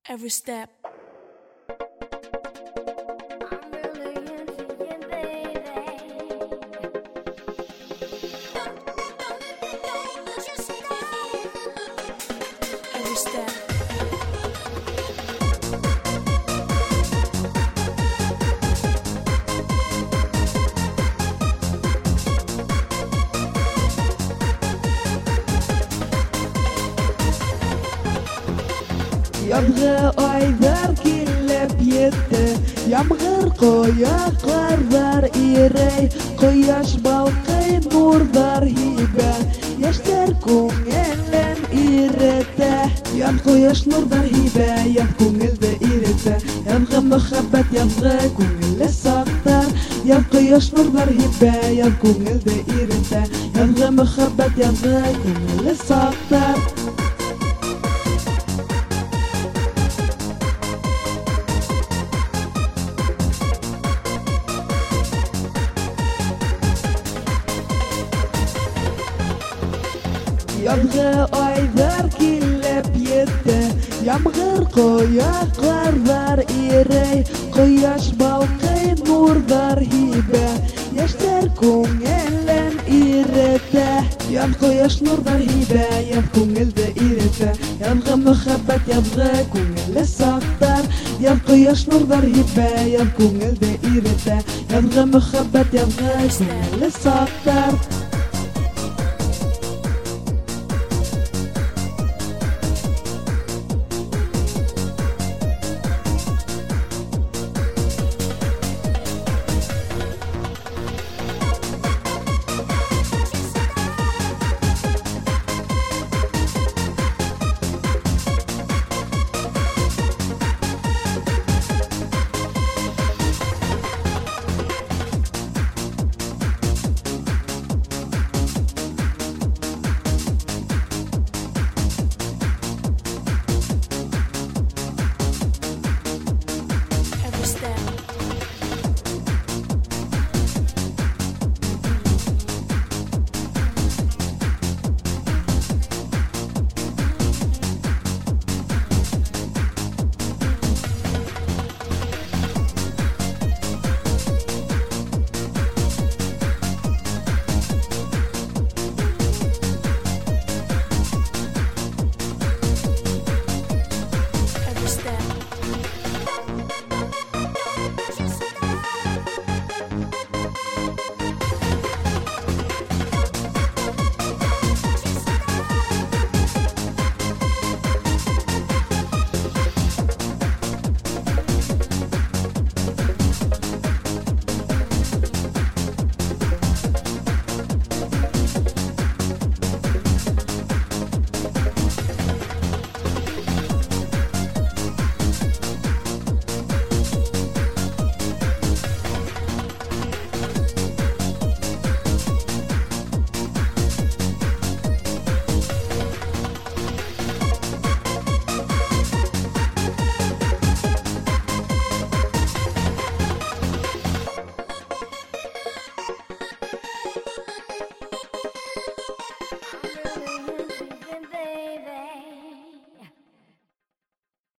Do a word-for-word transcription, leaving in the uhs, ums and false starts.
every step. I'm really into you, baby. Every step. يبغى أعذر كل بيته يمغر قويا قرر إيري قياش بالقي نور ذر هيبة يشتركون إلن إيرته يمقو يش نور ذر هيبة يمكون إلدا إيرته يبغى مخبت يبغى كون لساقتر يبقى يش نور ذر هيبة يمكون إلدا إيرته يبغى مخبت يبغى كون لساقتر يبغى أعذر كل بيته يمغر قويا قرر إيري قياش بالقي نور ذر هيبة يشتركون إلن إيرته يبقى يش نور ذر هيبة يبكون إلدا إيرته يبغى مخبت يبغى كون لساقتر يبقى يش نور ذر هيبة يبكون إلدا إيرته يبغى مخبت يبغى كون لساقتر